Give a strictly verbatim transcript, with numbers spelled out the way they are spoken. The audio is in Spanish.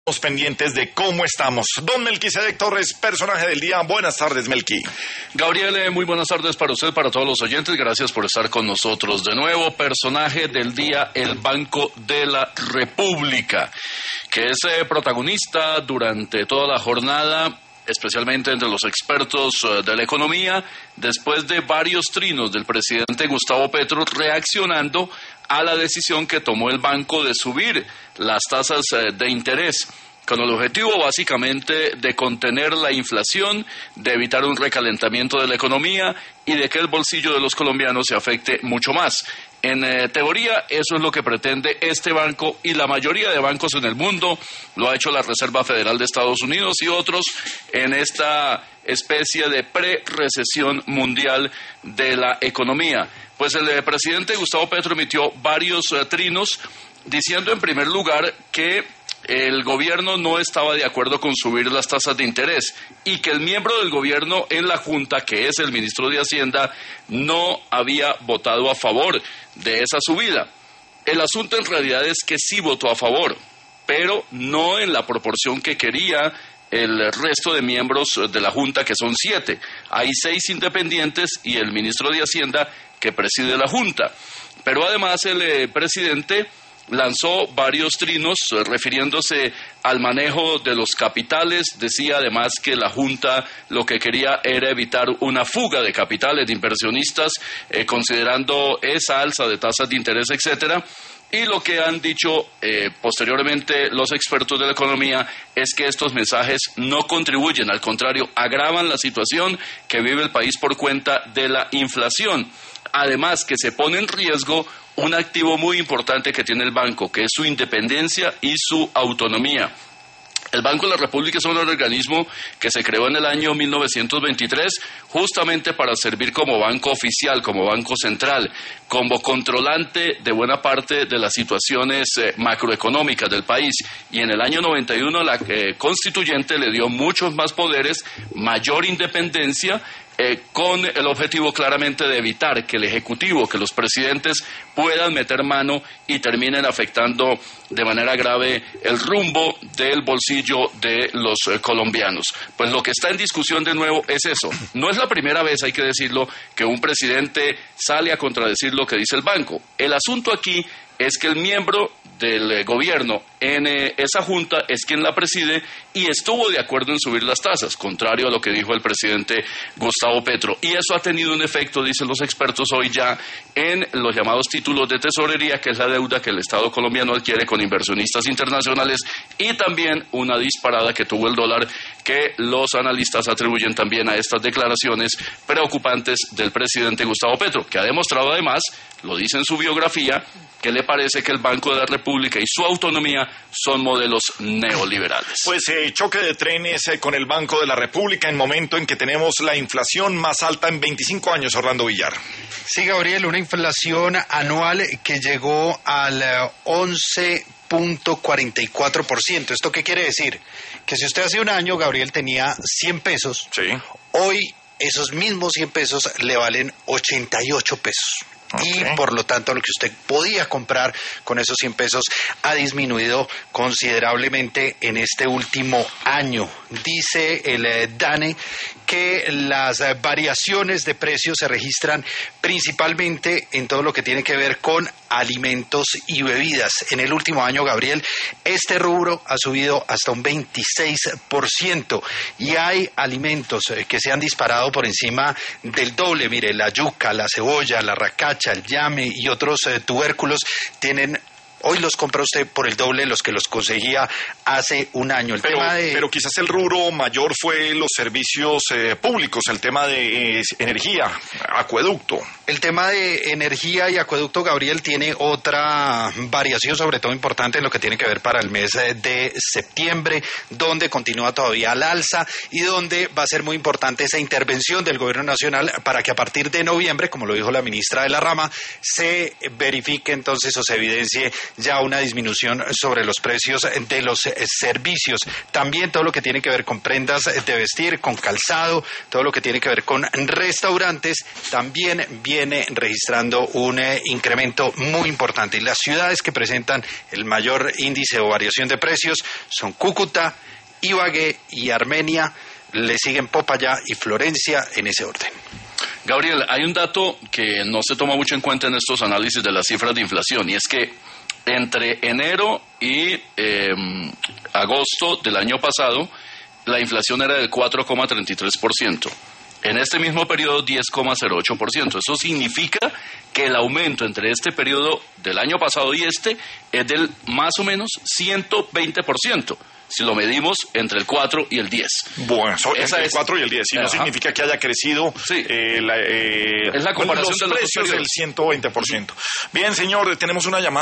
pendientes de cómo estamos. Don Melquisedec Torres, personaje del día. Buenas tardes, Melqui. Gabriel, muy buenas tardes para usted, para todos los oyentes. Gracias por estar con nosotros de nuevo. Personaje del día, el Banco de la República, que es eh, protagonista durante toda la jornada, especialmente entre los expertos uh, de la economía, después de varios trinos del presidente Gustavo Petro reaccionando a la decisión que tomó el banco de subir las tasas uh, de interés, con el objetivo básicamente de contener la inflación, de evitar un recalentamiento de la economía y de que el bolsillo de los colombianos se afecte mucho más. En eh, teoría, eso es lo que pretende este banco y la mayoría de bancos en el mundo. Lo ha hecho la Reserva Federal de Estados Unidos y otros en esta especie de pre-recesión mundial de la economía. Pues el eh, presidente Gustavo Petro emitió varios eh, trinos diciendo en primer lugar que el gobierno no estaba de acuerdo con subir las tasas de interés y que el miembro del gobierno en la Junta, que es el ministro de Hacienda, no había votado a favor de esa subida. El asunto en realidad es que sí votó a favor, pero no en la proporción que quería el resto de miembros de la Junta, que son siete. Hay seis independientes y el ministro de Hacienda que preside la Junta. Pero además el eh, presidente lanzó varios trinos eh, refiriéndose al manejo de los capitales. Decía además que la Junta lo que quería era evitar una fuga de capitales de inversionistas, eh, considerando esa alza de tasas de interés, etcétera. Y lo que han dicho eh, posteriormente los expertos de la economía es que estos mensajes no contribuyen, al contrario, agravan la situación que vive el país por cuenta de la inflación. Además, que se pone en riesgo un activo muy importante que tiene el banco, que es su independencia y su autonomía. El Banco de la República es un organismo que se creó en el año mil novecientos veintitrés justamente para servir como banco oficial, como banco central, como controlante de buena parte de las situaciones eh, macroeconómicas del país. Y en el año noventa y uno la eh, constituyente le dio muchos más poderes, mayor independencia, Eh, con el objetivo claramente de evitar que el Ejecutivo, que los presidentes puedan meter mano y terminen afectando de manera grave el rumbo del bolsillo de los eh, colombianos. Pues lo que está en discusión de nuevo es eso. No es la primera vez, hay que decirlo, que un presidente sale a contradecir lo que dice el banco. El asunto aquí es que el miembro del eh, gobierno en eh, esa junta es quien la preside y estuvo de acuerdo en subir las tasas, contrario a lo que dijo el presidente Gustavo Petro. Y eso ha tenido un efecto, dicen los expertos hoy ya, en los llamados títulos de tesorería, que es la deuda que el Estado colombiano adquiere con inversionistas internacionales, y también una disparada que tuvo el dólar, que los analistas atribuyen también a estas declaraciones preocupantes del presidente Gustavo Petro, que ha demostrado además, lo dice en su biografía, que le parece que el Banco de la República y su autonomía son modelos neoliberales. Pues eh, choque de trenes eh, con el Banco de la República en momento en que tenemos la inflación más alta en veinticinco años, Orlando Villar. Sí, Gabriel, una inflación anual que llegó al once punto cuarenta y cuatro por ciento. ¿Esto qué quiere decir? Que si usted hace un año, Gabriel, tenía cien pesos, sí, hoy esos mismos cien pesos le valen ochenta y ocho pesos. Okay. Y por lo tanto lo que usted podía comprar con esos cien pesos ha disminuido considerablemente en este último año. Dice el eh, DANE que las eh, variaciones de precios se registran principalmente en todo lo que tiene que ver con alimentos y bebidas. En el último año, Gabriel, este rubro ha subido hasta un veintiséis por ciento y hay alimentos eh, que se han disparado por encima del doble. Mire, la yuca, la cebolla, la racacha, el llame y otros eh, tubérculos tienen Hoy los compra usted por el doble de los que los conseguía hace un año. El pero, tema de... pero quizás el rubro mayor fue los servicios eh, públicos, el tema de eh, energía, acueducto. El tema de energía y acueducto, Gabriel, tiene otra variación, sobre todo importante en lo que tiene que ver para el mes de septiembre, donde continúa todavía al alza y donde va a ser muy importante esa intervención del gobierno nacional para que a partir de noviembre, como lo dijo la ministra de la rama, se verifique entonces o se evidencie ya una disminución sobre los precios de los eh, servicios. También todo lo que tiene que ver con prendas de vestir, con calzado, todo lo que tiene que ver con restaurantes, también viene registrando un eh, incremento muy importante. Y las ciudades que presentan el mayor índice o variación de precios son Cúcuta, Ibagué y Armenia. Le siguen Popayán y Florencia en ese orden. Gabriel, hay un dato que no se toma mucho en cuenta en estos análisis de las cifras de inflación, y es que entre enero y eh, agosto del año pasado, la inflación era del cuatro coma treinta y tres por ciento. En este mismo periodo, diez coma cero ocho por ciento. Eso significa que el aumento entre este periodo del año pasado y este es del más o menos ciento veinte por ciento. Si lo medimos entre el cuatro y el diez. Bueno, so, entre el cuatro y el diez. Y no Ajá. significa que haya crecido sí. eh, la, eh, es la comparación los de los precios del ciento veinte por ciento. Bien, señor, tenemos una llamada.